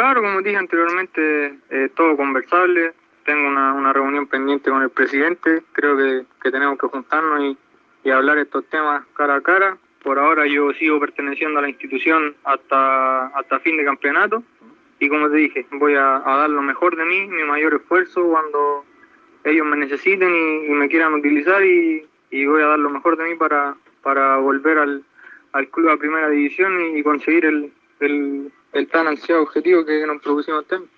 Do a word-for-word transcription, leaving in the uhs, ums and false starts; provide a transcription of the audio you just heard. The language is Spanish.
Claro, como dije anteriormente, eh, todo conversable. Tengo una, una reunión pendiente con el presidente. Creo que, que tenemos que juntarnos y, y hablar estos temas cara a cara. Por ahora yo sigo perteneciendo a la institución hasta, hasta fin de campeonato. Y como te dije, voy a, a dar lo mejor de mí, mi mayor esfuerzo cuando ellos me necesiten y, y me quieran utilizar. Y, y voy a dar lo mejor de mí para, para volver al, al club a primera división y, y conseguir el, el, el tan ansiado objetivo que nos propusimos tener.